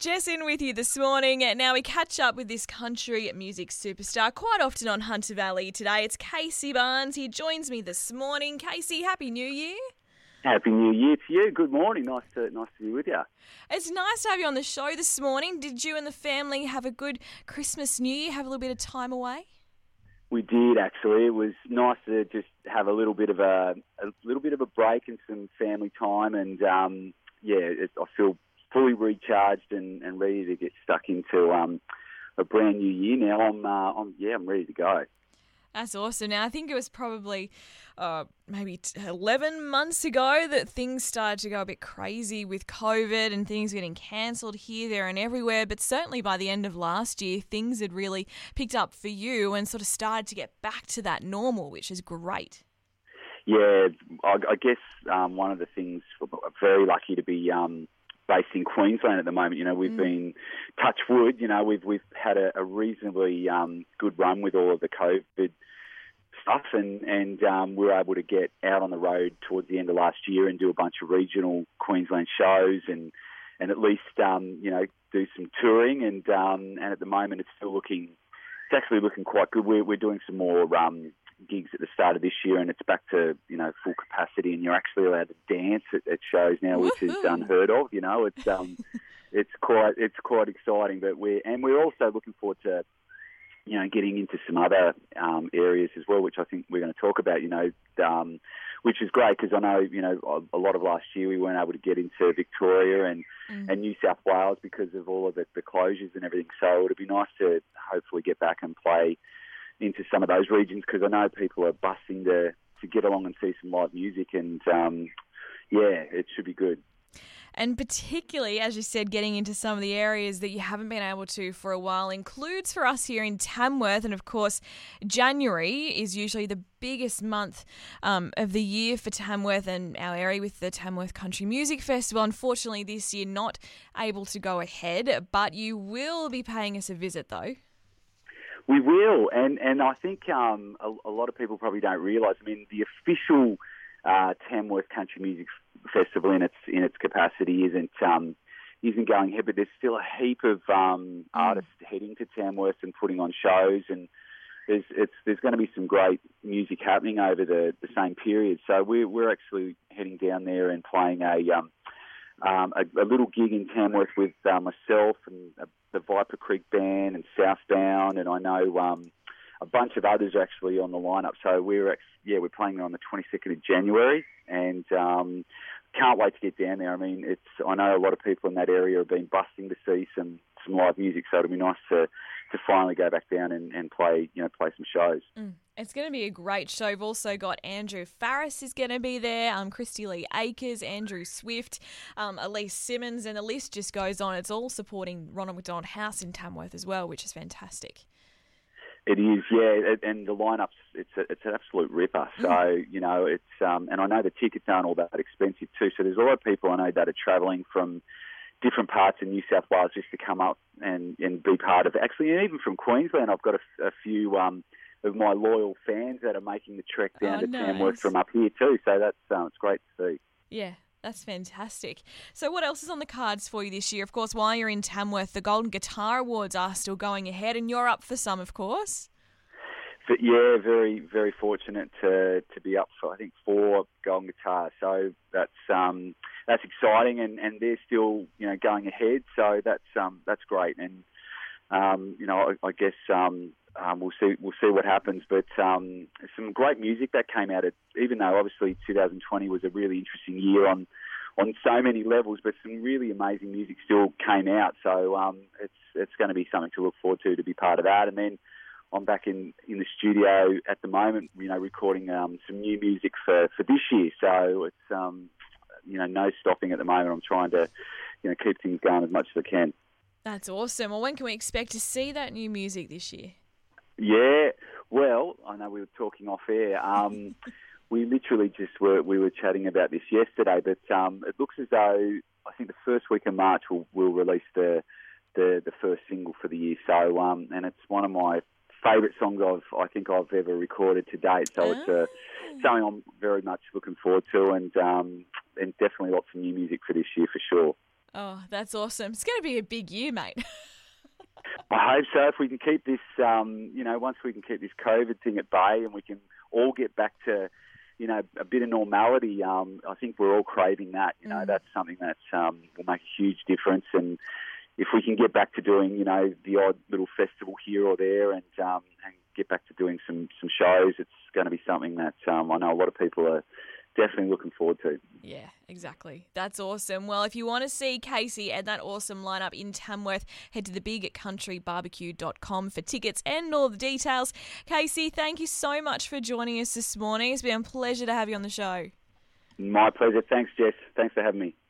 Jess in with you this morning. Now we catch up with this country music superstar quite often on Hunter Valley. Today it's Casey Barnes. He joins me this morning. Casey, Happy New Year. Happy New Year to you. Good morning. Nice to be with you. It's nice to have you on the show this morning. Did you and the family have a good Christmas, New Year, have a little bit of time away? We did actually. It was nice to just have a little bit of a break and some family time, and I feel fully recharged and ready to get stuck into a brand new year now. I'm ready to go. That's awesome. Now, I think it was probably maybe 11 months ago that things started to go a bit crazy with COVID and things getting cancelled here, there and everywhere. But certainly by the end of last year, things had really picked up for you and sort of started to get back to that normal, which is great. Yeah, I guess one of the things, I'm very lucky to be based in Queensland at the moment. You know, we've been, touch wood, you know, we've had a reasonably good run with all of the COVID stuff, and we were able to get out on the road towards the end of last year and do a bunch of regional Queensland shows and at least do some touring, and at the moment it's actually looking quite good. We're doing some more gigs at the start of this year, and it's back to full capacity, and you're actually allowed to dance at shows now, which is unheard of. You know, it's quite exciting. But we're also looking forward to getting into some other areas as well, which I think we're going to talk about. Which is great because I know a lot of last year we weren't able to get into Victoria and New South Wales because of all of the closures and everything. So it'd be nice to hopefully get back and play into some of those regions, because I know people are busting to get along and see some live music, and it should be good. And particularly, as you said, getting into some of the areas that you haven't been able to for a while includes for us here in Tamworth. And of course, January is usually the biggest month of the year for Tamworth and our area with the Tamworth Country Music Festival. Unfortunately, this year not able to go ahead, but you will be paying us a visit though. We will, and I think a lot of people probably don't realise. I mean, the official Tamworth Country Music Festival in its capacity isn't going ahead, but there's still a heap of artists heading to Tamworth and putting on shows, and there's going to be some great music happening over the same period. So we're actually heading down there and playing a little gig in Tamworth with myself and the Viper Creek Band and Southbound, and I know a bunch of others are actually on the lineup. So we're playing there on the 22nd of January, and can't wait to get down there. I mean, I know a lot of people in that area have been busting to see some live music, so it'll be nice to finally go back down and play some shows. It's going to be a great show. We've also got Andrew Farris is going to be there, Christy Lee Akers, Andrew Swift, Elise Simmons, and the list just goes on. It's all supporting Ronald McDonald House in Tamworth as well, which is fantastic. It is, yeah, and the lineups, it's an absolute ripper. So, it's and I know the tickets aren't all that expensive too. So there's a lot of people I know that are travelling from different parts of New South Wales just to come up and be part of it. Actually, and even from Queensland, I've got a few of my loyal fans that are making the trek down to Tamworth from up here too. So that's it's great to see. Yeah. That's fantastic. So what else is on the cards for you this year? Of course, while you're in Tamworth, the Golden Guitar Awards are still going ahead, and you're up for some, of course. But yeah, very, very fortunate to be up for, I think, 4 Golden Guitars. So that's exciting, and they're still going ahead. So that's great, and I guess we'll see what happens. But some great music that came out. Even though obviously 2020 was a really interesting year on so many levels, but some really amazing music still came out. So it's going to be something to look forward to be part of that. And then I'm back in the studio at the moment, recording some new music for this year. So it's no stopping at the moment. I'm trying to keep things going as much as I can. That's awesome. Well, when can we expect to see that new music this year? Yeah, well, I know we were talking off air. We literally we were chatting about this yesterday, but it looks as though I think the first week of March we'll release the first single for the year. So and it's one of my favourite songs I think I've ever recorded to date. So it's something I'm very much looking forward to, and definitely lots of new music for this year for sure. Oh, that's awesome. It's going to be a big year, mate. I hope so. If we can keep this, once we can keep this COVID thing at bay and we can all get back to, a bit of normality, I think we're all craving that. That's something that will make a huge difference. And if we can get back to doing, the odd little festival here or there and get back to doing some shows, it's going to be something that I know a lot of people are definitely looking forward to. Yeah, exactly. That's awesome. Well, if you want to see Casey and that awesome lineup in Tamworth, head to thebigcountrybarbecue.com for tickets and all the details. Casey, thank you so much for joining us this morning. It's been a pleasure to have you on the show. My pleasure. Thanks, Jess. Thanks for having me.